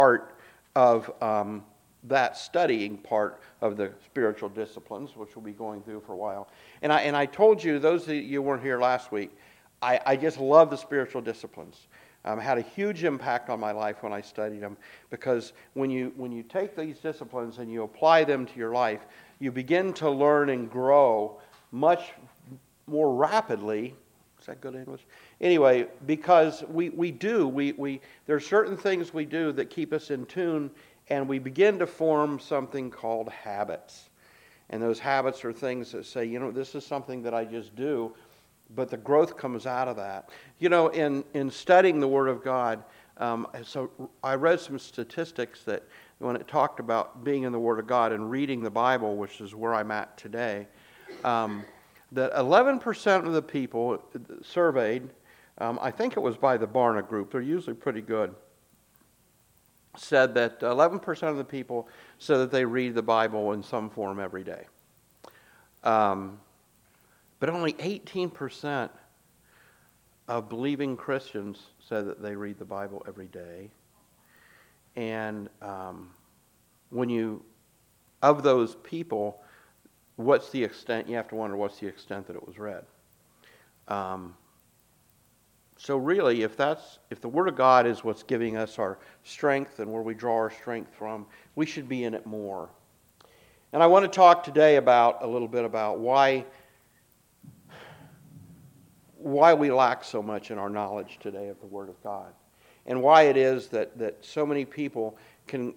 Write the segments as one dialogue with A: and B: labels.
A: part of that studying part of the spiritual disciplines, which we'll be going through for a while. And I told you, those of you who weren't here last week, I just love the spiritual disciplines. Had a huge impact on my life when I studied them, because when you take these disciplines and you apply them to your life, you begin to learn and grow much more rapidly. Is that good English? Anyway, because we there are certain things we do that keep us in tune, and we begin to form something called habits. And those habits are things that say, this is something that I just do, but the growth comes out of that. In studying the Word of God, so I read some statistics that when it talked about being in the Word of God and reading the Bible, which is where I'm at today, that 11% of the people surveyed, I think it was by the Barna Group, they're usually pretty good, said that 11% of the people said that they read the Bible in some form every day. But only 18% of believing Christians said that they read the Bible every day. And of those people, what's the extent? You have to wonder what's the extent that it was read. So really, if the Word of God is what's giving us our strength and where we draw our strength from, we should be in it more. And I want to talk today a little bit about why we lack so much in our knowledge today of the Word of God, and why it is that so many people can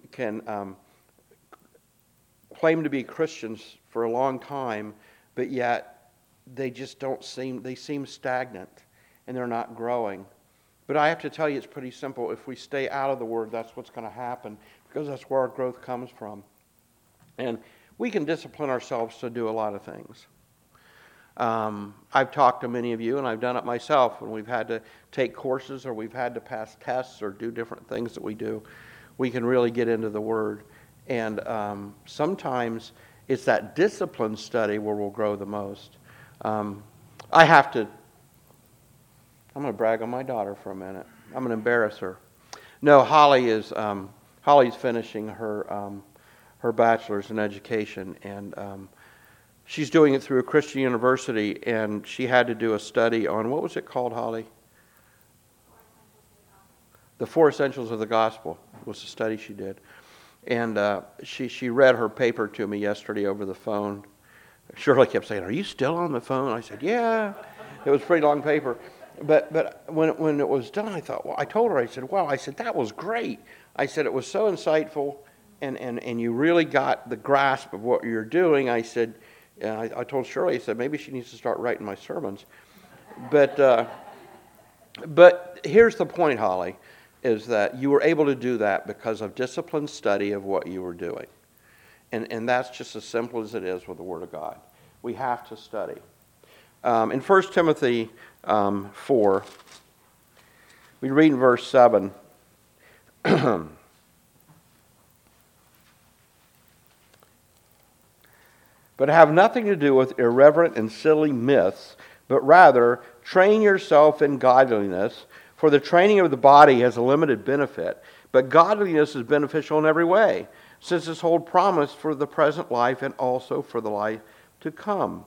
A: claim to be Christians for a long time, but yet they seem stagnant and they're not growing. But I have to tell you, it's pretty simple. If we stay out of the Word, that's what's going to happen, because that's where our growth comes from. And we can discipline ourselves to do a lot of things. I've talked to many of you, and I've done it myself, when we've had to take courses or we've had to pass tests or do different things that we do. We can really get into the Word. And sometimes it's that discipline study where we'll grow the most. I'm going to brag on my daughter for a minute. I'm going to embarrass her. No, Holly's finishing her bachelor's in education, and she's doing it through a Christian university, and she had to do a study on, what was it called, Holly? The Four Essentials of the Gospel was the study she did. And she read her paper to me yesterday over the phone. Shirley kept saying, "Are you still on the phone?" I said, "Yeah." It was a pretty long paper. But when it was done, I thought, I told her, I said, "Wow," I said, "that was great." I said, "It was so insightful, and you really got the grasp of what you're doing." I said, and I told Shirley, I said, maybe she needs to start writing my sermons. But here's the point, Holly, is that you were able to do that because of disciplined study of what you were doing. And that's just as simple as it is with the Word of God. We have to study. In 1 Timothy 4, we read in verse 7, "But have nothing to do with irreverent and silly myths, but rather train yourself in godliness. For the training of the body has a limited benefit, but godliness is beneficial in every way, since it's hold promise for the present life and also for the life to come.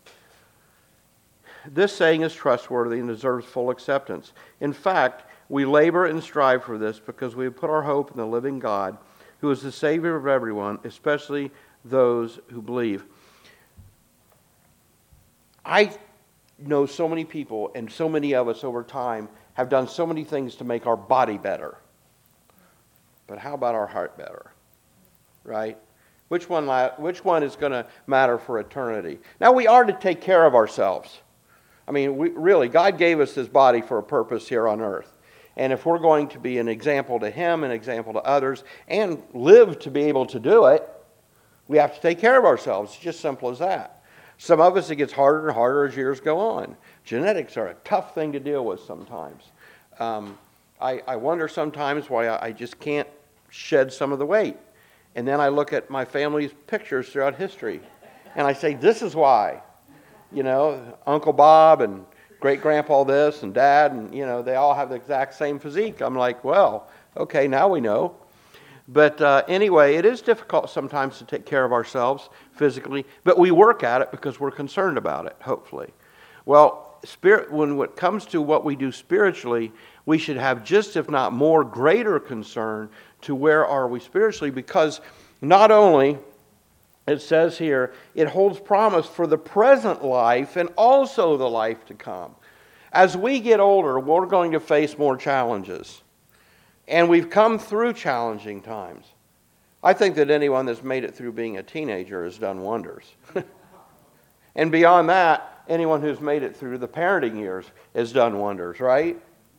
A: This saying is trustworthy and deserves full acceptance. In fact, we labor and strive for this because we have put our hope in the living God, who is the Savior of everyone, especially those who believe." I know so many people, and so many of us over time have done so many things to make our body better. But how about our heart better? Right? Which one is going to matter for eternity? Now, we are to take care of ourselves. I mean, God gave us this body for a purpose here on earth. And if we're going to be an example to Him, an example to others, and live to be able to do it, we have to take care of ourselves. It's just simple as that. Some of us, it gets harder and harder as years go on. Genetics are a tough thing to deal with sometimes. I wonder sometimes why I just can't shed some of the weight. And then I look at my family's pictures throughout history, and I say, this is why. Uncle Bob and great-grandpa this and Dad, and, they all have the exact same physique. I'm like, well, okay, now we know. But anyway, it is difficult sometimes to take care of ourselves physically, but we work at it because we're concerned about it, hopefully. Well, when it comes to what we do spiritually, we should have just, if not more, greater concern to where are we spiritually, because not only, it says here, it holds promise for the present life and also the life to come. As we get older, we're going to face more challenges. And we've come through challenging times. I think that anyone that's made it through being a teenager has done wonders. And beyond that, anyone who's made it through the parenting years has done wonders, right?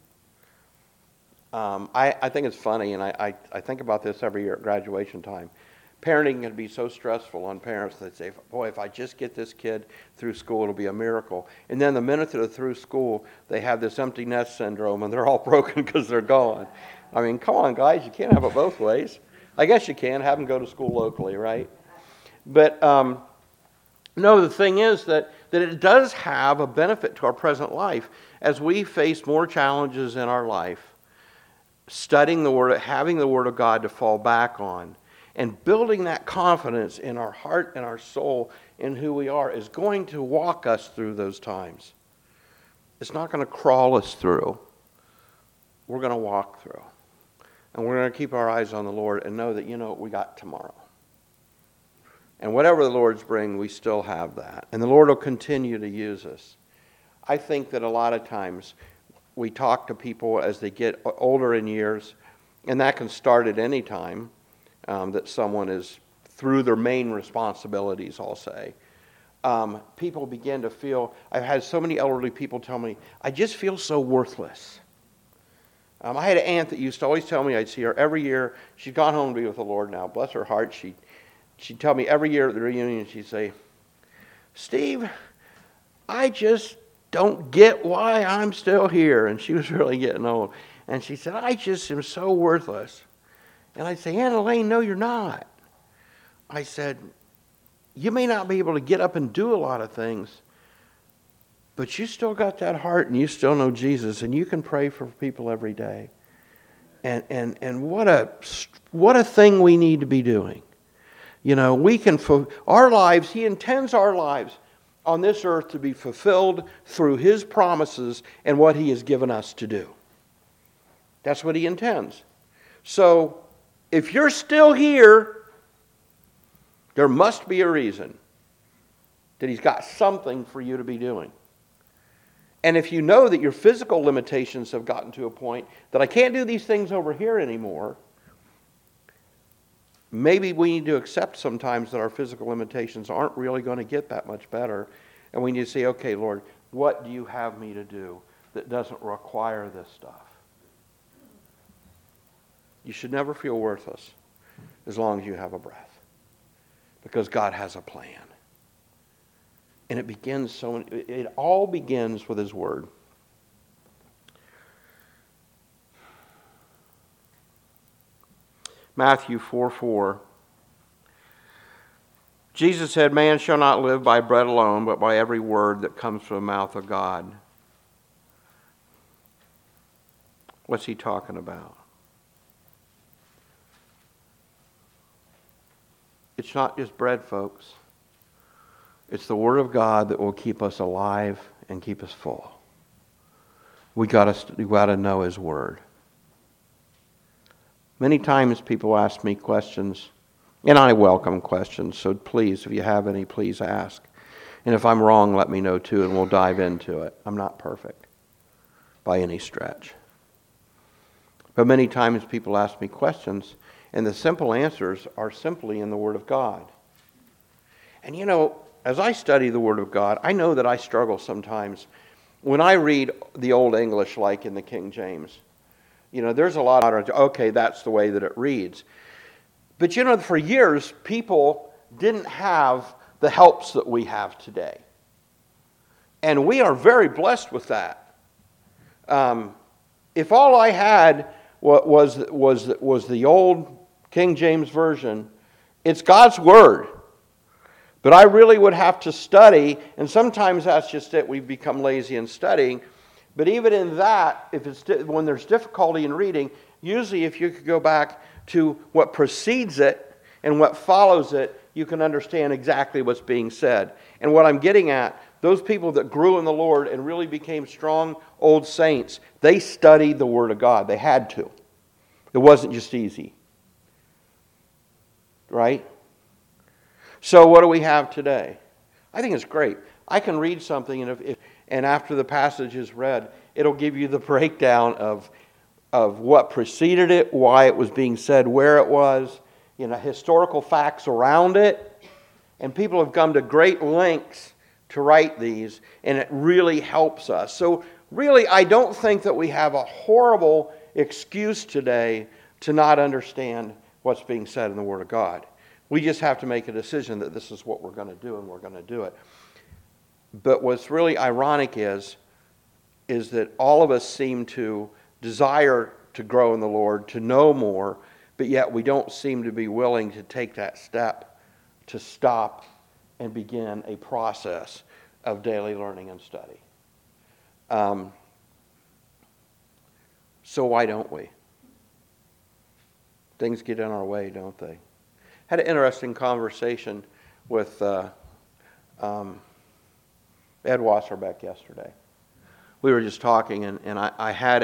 A: I think it's funny, and I think about this every year at graduation time. Parenting can be so stressful on parents that say, boy, if I just get this kid through school, it'll be a miracle. And then the minute they're through school, they have this empty nest syndrome, and they're all broken because they're gone. I mean, come on, guys, you can't have it both ways. I guess you can. Have them go to school locally, right? But no, the thing is that it does have a benefit to our present life. As we face more challenges in our life, studying the Word, having the Word of God to fall back on, and building that confidence in our heart and our soul in who we are is going to walk us through those times. It's not going to crawl us through. We're going to walk through. And we're going to keep our eyes on the Lord and know that, we got tomorrow. And whatever the Lord's bring, we still have that. And the Lord will continue to use us. I think that a lot of times we talk to people as they get older in years, and that can start at any time that someone is through their main responsibilities, I'll say. People begin to feel, I've had so many elderly people tell me, I just feel so worthless. I had an aunt that used to always tell me I'd see her every year. She's gone home to be with the Lord now. Bless her heart. She'd tell me every year at the reunion, she'd say, Steve, I just don't get why I'm still here. And she was really getting old. And she said, I just am so worthless. And I'd say, Aunt Elaine, no, you're not. I said, you may not be able to get up and do a lot of things, but you still got that heart and you still know Jesus, and you can pray for people every day. And what a thing we need to be doing. We can, our lives, He intends our lives on this earth to be fulfilled through His promises and what He has given us to do. That's what He intends. So, if you're still here, there must be a reason that He's got something for you to be doing. And if you know that your physical limitations have gotten to a point that I can't do these things over here anymore, maybe we need to accept sometimes that our physical limitations aren't really going to get that much better. And we need to say, okay, Lord, what do you have me to do that doesn't require this stuff? You should never feel worthless as long as you have a breath, because God has a plan. And it all begins with His Word. Matthew 4:4. Jesus said, man shall not live by bread alone, but by every word that comes from the mouth of God. What's He talking about? It's not just bread, folks. It's the Word of God that will keep us alive and keep us full. We got to know His Word. Many times people ask me questions, and I welcome questions, so please, if you have any, please ask. And if I'm wrong, let me know too, and we'll dive into it. I'm not perfect by any stretch. But many times people ask me questions, and the simple answers are simply in the Word of God. And as I study the Word of God, I know that I struggle sometimes. When I read the Old English, like in the King James, there's a lot of, okay, that's the way that it reads. But for years, people didn't have the helps that we have today. And we are very blessed with that. If all I had was the old King James Version, it's God's Word. But I really would have to study, and sometimes that's just it. We've become lazy in studying. But even in that, when there's difficulty in reading, usually if you could go back to what precedes it and what follows it, you can understand exactly what's being said. And what I'm getting at, those people that grew in the Lord and really became strong old saints, they studied the Word of God. They had to. It wasn't just easy. Right? So what do we have today? I think it's great. I can read something, and after the passage is read, it'll give you the breakdown of what preceded it, why it was being said, where it was, historical facts around it. And people have come to great lengths to write these, and it really helps us. So really, I don't think that we have a horrible excuse today to not understand what's being said in the Word of God. We just have to make a decision that this is what we're going to do, and we're going to do it. But what's really ironic is that all of us seem to desire to grow in the Lord, to know more, but yet we don't seem to be willing to take that step to stop and begin a process of daily learning and study. So why don't we? Things get in our way, don't they? Had an interesting conversation with Ed Wasserbeck yesterday. We were just talking, and I had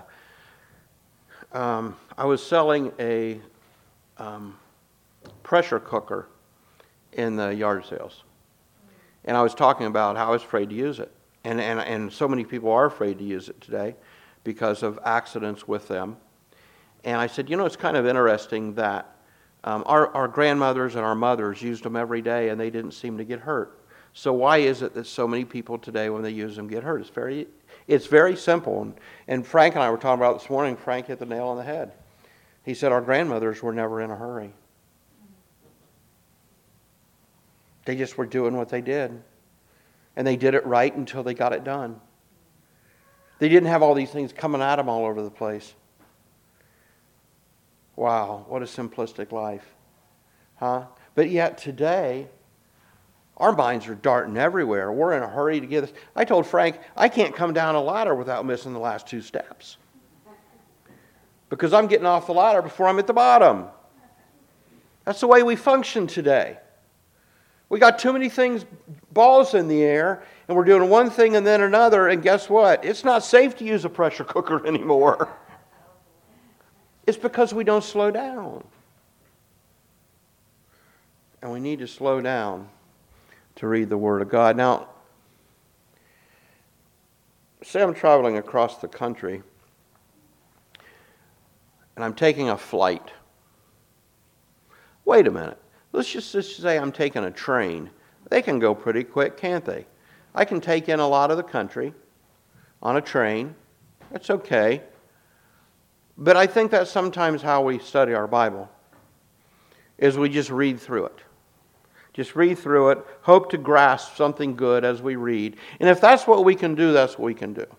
A: I was selling a pressure cooker in the yard sales. And I was talking about how I was afraid to use it. And so many people are afraid to use it today because of accidents with them. And I said, it's kind of interesting that our grandmothers and our mothers used them every day and they didn't seem to get hurt. So why is it that so many people today, when they use them, get hurt? It's very simple. And Frank and I were talking about it this morning. Frank hit the nail on the head. He said our grandmothers were never in a hurry. They just were doing what they did. And they did it right until they got it done. They didn't have all these things coming at them all over the place. Wow, what a simplistic life. Huh? But yet today, our minds are darting everywhere. We're in a hurry to get this. I told Frank, I can't come down a ladder without missing the last 2 steps. Because I'm getting off the ladder before I'm at the bottom. That's the way we function today. We got too many things, balls in the air, and we're doing one thing and then another, and guess what? It's not safe to use a pressure cooker anymore. It's because we don't slow down. And we need to slow down to read the Word of God. Now, say I'm traveling across the country, and I'm taking a flight. Wait a minute. Let's just say I'm taking a train. They can go pretty quick, can't they? I can take in a lot of the country on a train. That's okay. But I think that's sometimes how we study our Bible, is we just read through it. Just read through it, hope to grasp something good as we read. And if that's what we can do, that's what we can do.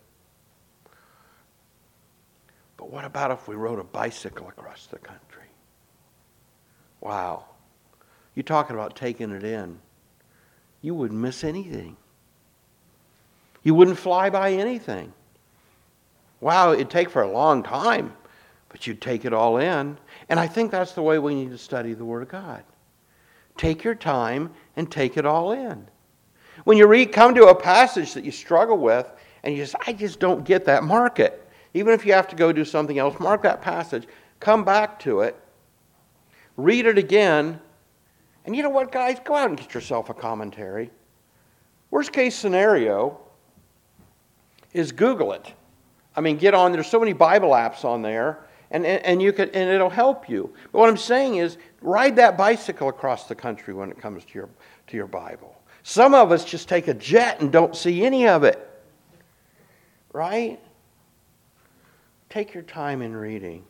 A: But what about if we rode a bicycle across the country? Wow. You're talking about taking it in. You wouldn't miss anything. You wouldn't fly by anything. Wow, it'd take for a long time, but you'd take it all in. And I think that's the way we need to study the Word of God. Take your time and take it all in. When you come to a passage that you struggle with, and I just don't get that, mark it. Even if you have to go do something else, mark that passage. Come back to it. Read it again. And you know what, guys? Go out and get yourself a commentary. Worst case scenario is Google it. I mean, get on. There's so many Bible apps on there, and you could, and it'll help you. But what I'm saying is, ride that bicycle across the country when it comes to your Bible. Some of us just take a jet and don't see any of it. Right? Take your time in reading.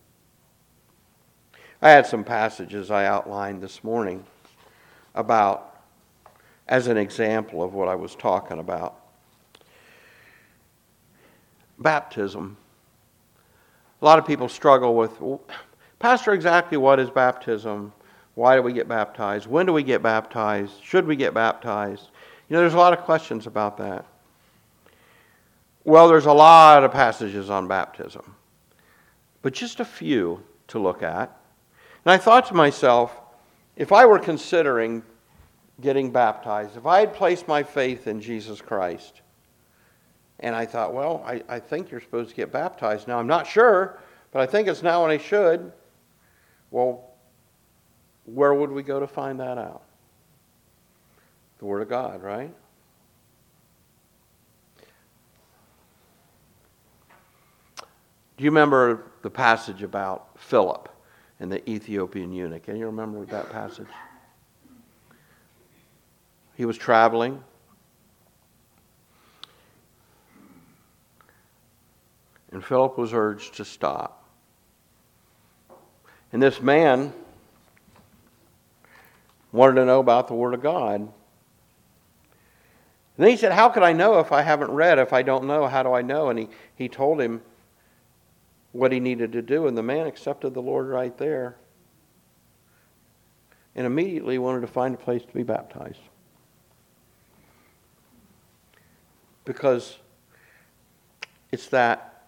A: I had some passages I outlined this morning about, as an example of what I was talking about. Baptism. A lot of people struggle with, Pastor, exactly what is baptism? Why do we get baptized? When do we get baptized? Should we get baptized? There's a lot of questions about that. Well, there's a lot of passages on baptism, but just a few to look at. And I thought to myself, if I were considering getting baptized, if I had placed my faith in Jesus Christ, and I thought, well, I think you're supposed to get baptized now. I'm not sure, but I think it's now and I should. Well, where would we go to find that out? The Word of God, right? Do you remember the passage about Philip and the Ethiopian eunuch? Can you remember that passage? He was traveling. And Philip was urged to stop. And this man wanted to know about the Word of God. And then he said, how could I know if I haven't read? If I don't know, how do I know? And he told him what he needed to do. And the man accepted the Lord right there. And immediately wanted to find a place to be baptized. Because it's that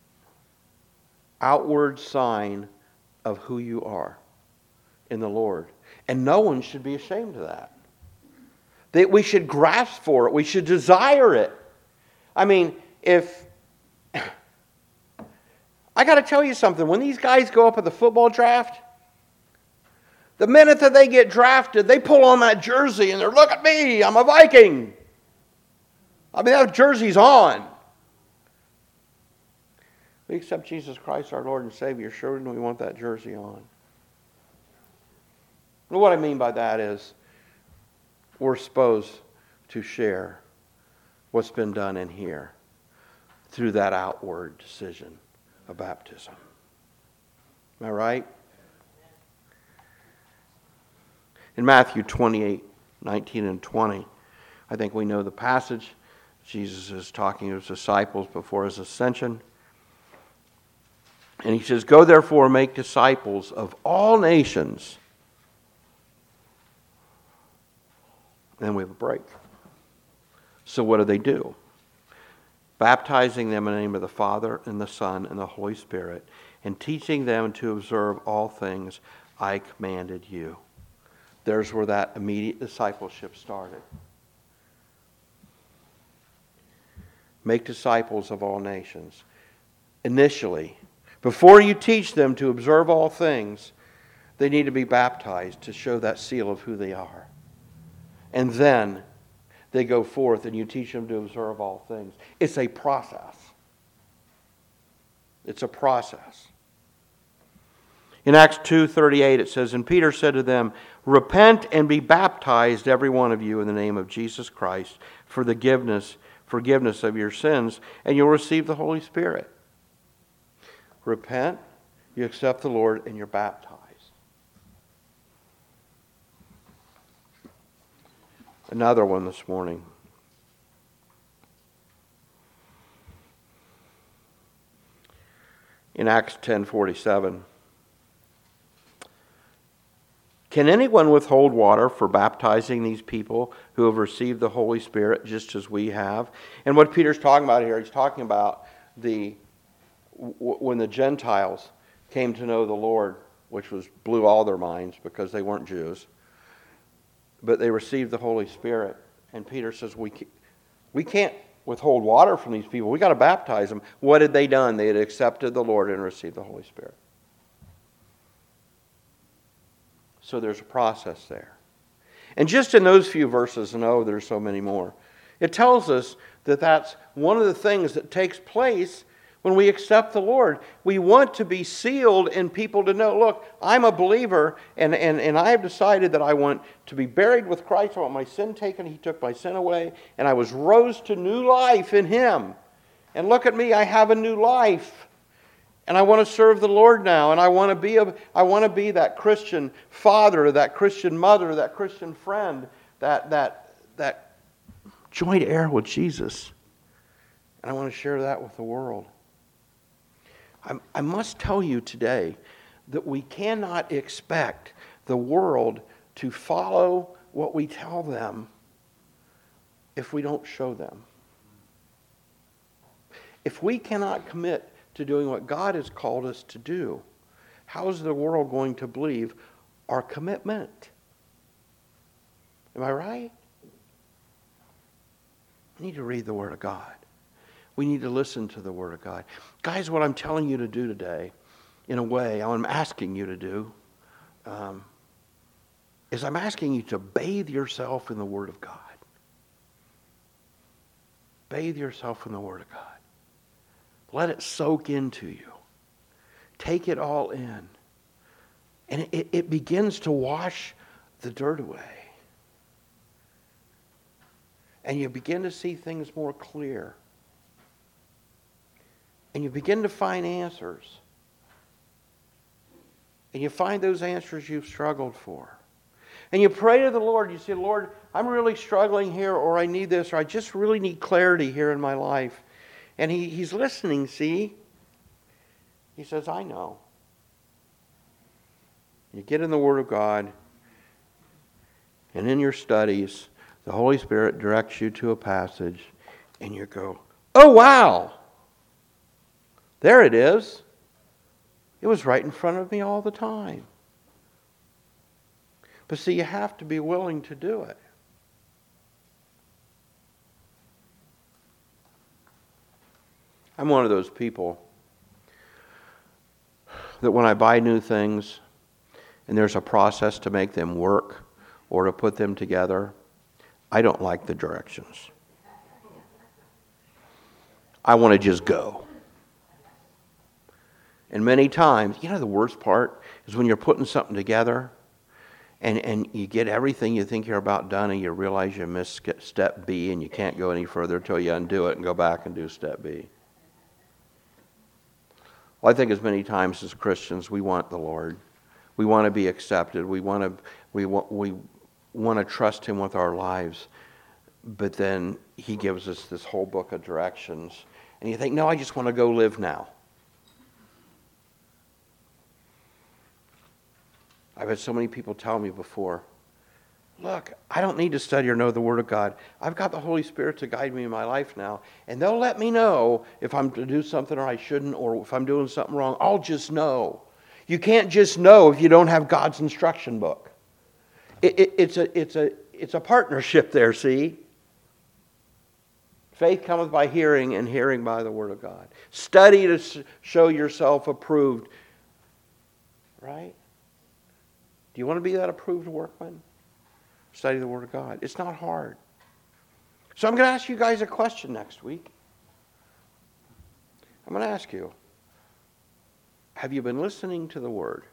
A: outward sign of who you are in the Lord. And no one should be ashamed of that. That we should grasp for it. We should desire it. I mean, if... I got to tell you something. When these guys go up at the football draft, the minute that they get drafted, they pull on that jersey and they're, look at me, I'm a Viking. I mean, that jersey's on. We accept Jesus Christ, our Lord and Savior. Sure, we want that jersey on. And what I mean by that is we're supposed to share what's been done in here through that outward decision of baptism. Am I right? In Matthew 28, 19 and 20, I think we know the passage. Jesus is talking to his disciples before his ascension. And he says, go therefore make disciples of all nations. Then we have a break. So what do? Baptizing them in the name of the Father and the Son and the Holy Spirit, and teaching them to observe all things I commanded you. There's where that immediate discipleship started. Make disciples of all nations. Initially, before you teach them to observe all things, they need to be baptized to show that seal of who they are. And then they go forth and you teach them to observe all things. It's a process. It's a process. In Acts 2:38 it says, and Peter said to them, repent and be baptized every one of you in the name of Jesus Christ for the forgiveness of your sins, and you'll receive the Holy Spirit. Repent, you accept the Lord, and you're baptized. Another one this morning. In Acts 10:47. Can anyone withhold water for baptizing these people who have received the Holy Spirit just as we have? And what Peter's talking about here, he's talking about when the Gentiles came to know the Lord, which blew all their minds because they weren't Jews. But they received the Holy Spirit. And Peter says, we can't withhold water from these people. We got to baptize them. What had they done? They had accepted the Lord and received the Holy Spirit. So there's a process there. And just in those few verses, and there's so many more, it tells us that that's one of the things that takes place when we accept the Lord. We want to be sealed in people to know, look, I'm a believer, and I have decided that I want to be buried with Christ. I want my sin taken. He took my sin away, and I was rose to new life in Him. And look at me, I have a new life. And I want to serve the Lord now, and I want to be that Christian father, that Christian mother, that Christian friend, that joint heir with Jesus. And I want to share that with the world. I must tell you today that we cannot expect the world to follow what we tell them if we don't show them. If we cannot commit to doing what God has called us to do, how is the world going to believe our commitment? Am I right? We need to read the Word of God. We need to listen to the Word of God. Guys, what I'm telling you to do today, in a way, I'm asking you to do, is I'm asking you to bathe yourself in the Word of God. Bathe yourself in the Word of God. Let it soak into you. Take it all in. And it begins to wash the dirt away. And you begin to see things more clear. And you begin to find answers. And you find those answers you've struggled for. And you pray to the Lord. You say, Lord, I'm really struggling here, or I need this, or I just really need clarity here in my life. And He's listening, see? He says, I know. You get in the Word of God, and in your studies, the Holy Spirit directs you to a passage, and you go, oh, wow! There it is. It was right in front of me all the time. But see, you have to be willing to do it. I'm one of those people that when I buy new things and there's a process to make them work or to put them together, I don't like the directions. I want to just go. And many times, the worst part is when you're putting something together and you get everything you think you're about done and you realize you missed step B and you can't go any further until you undo it and go back and do step B. Well, I think as many times as Christians, we want the Lord. We want to be accepted. We want to trust Him with our lives. But then He gives us this whole book of directions. And you think, no, I just want to go live now. I've had so many people tell me before, look, I don't need to study or know the Word of God. I've got the Holy Spirit to guide me in my life now. And they'll let me know if I'm to do something or I shouldn't, or if I'm doing something wrong. I'll just know. You can't just know if you don't have God's instruction book. It's a partnership there, see? Faith cometh by hearing, and hearing by the Word of God. Study to show yourself approved. Right? Do you want to be that approved workman? Study the Word of God. It's not hard. So I'm going to ask you guys a question next week. I'm going to ask you, have you been listening to the Word?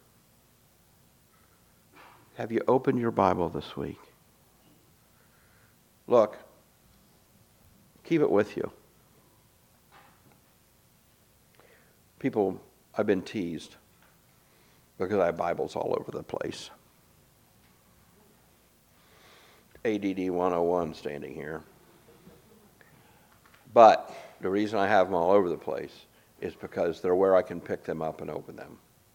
A: Have you opened your Bible this week? Look, keep it with you. People, I've been teased because I have Bibles all over the place. ADD 101 standing here. But the reason I have them all over the place is because they're where I can pick them up and open them.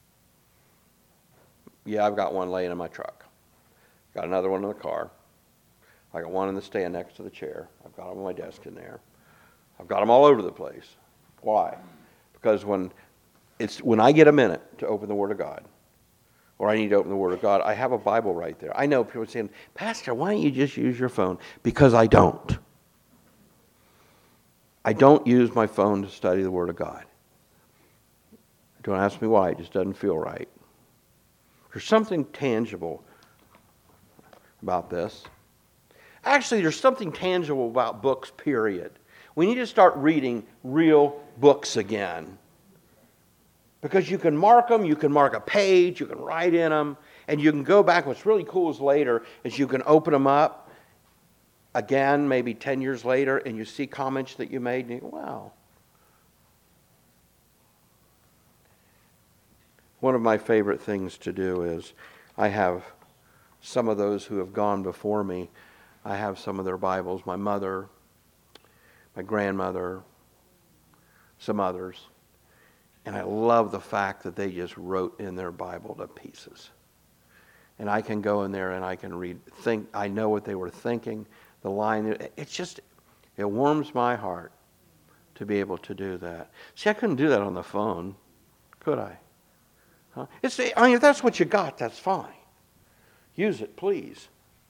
A: Yeah, I've got one laying in my truck. Got another one in the car. I got one in the stand next to the chair. I've got them on my desk in there. I've got them all over the place. Why? Because when I get a minute to open the Word of God, or I need to open the Word of God, I have a Bible right there. I know people are saying, Pastor, why don't you just use your phone? Because I don't. I don't use my phone to study the Word of God. Don't ask me why. It just doesn't feel right. There's something tangible about this. Actually, there's something tangible about books, period. We need to start reading real books again. Because you can mark them, you can mark a page, you can write in them, and you can go back. What's really cool is later is you can open them up again, maybe 10 years later, and you see comments that you made, and you go, wow. One of my favorite things to do is I have some of those who have gone before me. I have some of their Bibles, my mother, my grandmother, some others. And I love the fact that they just wrote in their Bible to pieces. And I can go in there and I can read, I know what they were thinking, the line. It warms my heart to be able to do that. See, I couldn't do that on the phone, could I? Huh? If that's what you got, that's fine. Use it, please.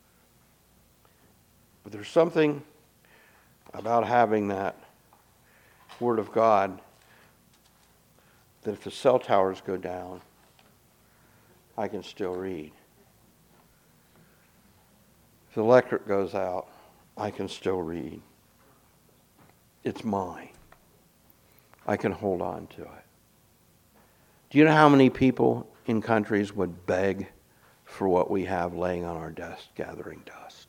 A: But there's something about having that Word of God that if the cell towers go down, I can still read. If the electric goes out, I can still read. It's mine. I can hold on to it. Do you know how many people in countries would beg for what we have laying on our desk, gathering dust?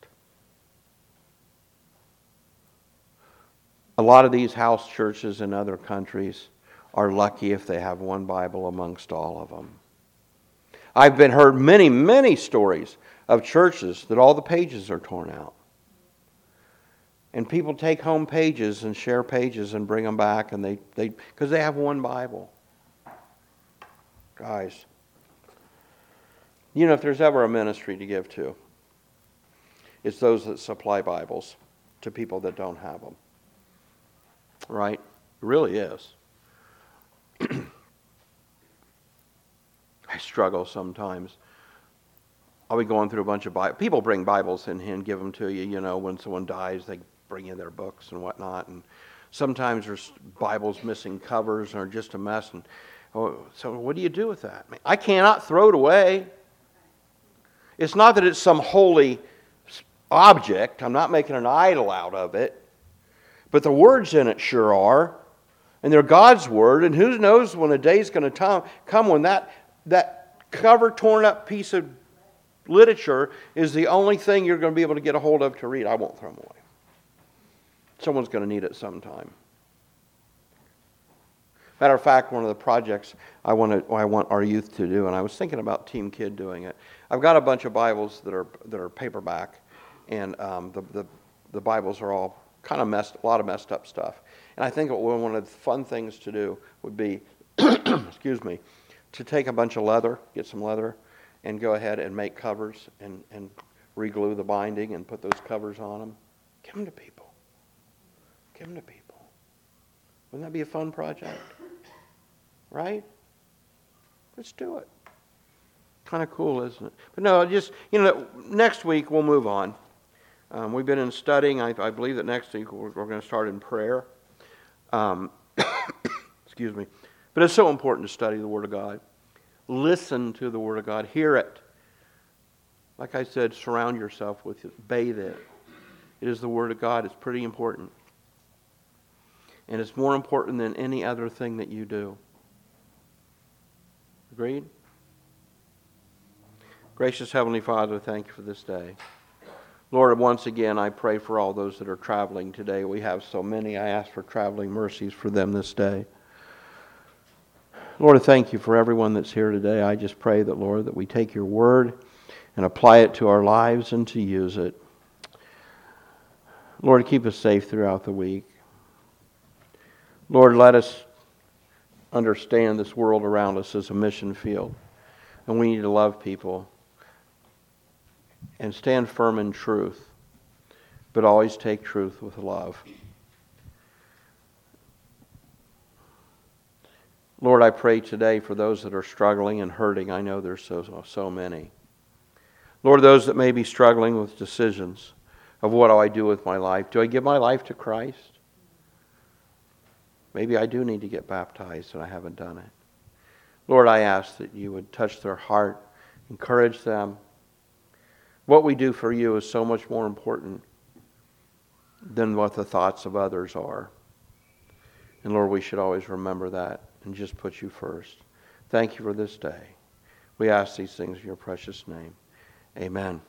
A: A lot of these house churches in other countries are lucky if they have one Bible amongst all of them. I've heard many, many stories of churches that all the pages are torn out. And people take home pages and share pages and bring them back, and they because they have one Bible. Guys, if there's ever a ministry to give to, it's those that supply Bibles to people that don't have them. Right? It really is. I struggle sometimes. I'll be going through a bunch of Bibles. People bring Bibles in here and give them to you, when someone dies, they bring you their books and whatnot. And sometimes there's Bibles missing covers or just a mess. And so what do you do with that? I cannot throw it away. It's not that it's some holy object. I'm not making an idol out of it. But the words in it sure are. And they're God's Word. And who knows when a day's going to come when that cover torn up piece of literature is the only thing you're going to be able to get a hold of to read. I won't throw them away. Someone's going to need it sometime. Matter of fact, one of the projects I want our youth to do, and I was thinking about Team Kid doing it. I've got a bunch of Bibles that are paperback, and the Bibles are all kind of a lot of messed up stuff. And I think one of the fun things to do would be, excuse me, to take a bunch of leather, get some leather, and go ahead and make covers and re-glue the binding and put those covers on them. Give them to people. Give them to people. Wouldn't that be a fun project? Right? Let's do it. Kind of cool, isn't it? But no, next week we'll move on. We've been in studying. I believe that next week we're going to start in prayer. Excuse me. But it's so important to study the Word of God. Listen to the Word of God. Hear it. Like I said, surround yourself with it. Bathe it. It is the Word of God. It's pretty important. And it's more important than any other thing that you do. Agreed? Gracious Heavenly Father, thank you for this day. Lord, once again, I pray for all those that are traveling today. We have so many. I ask for traveling mercies for them this day. Lord, I thank you for everyone that's here today. I just pray that, Lord, that we take your word and apply it to our lives and to use it. Lord, keep us safe throughout the week. Lord, let us understand this world around us as a mission field. And we need to love people and stand firm in truth, but always take truth with love. Lord, I pray today for those that are struggling and hurting. I know there's so many. Lord, those that may be struggling with decisions of what do I do with my life. Do I give my life to Christ? Maybe I do need to get baptized and I haven't done it. Lord, I ask that you would touch their heart, encourage them. What we do for you is so much more important than what the thoughts of others are. And Lord, we should always remember that and just put you first. Thank you for this day. We ask these things in your precious name. Amen.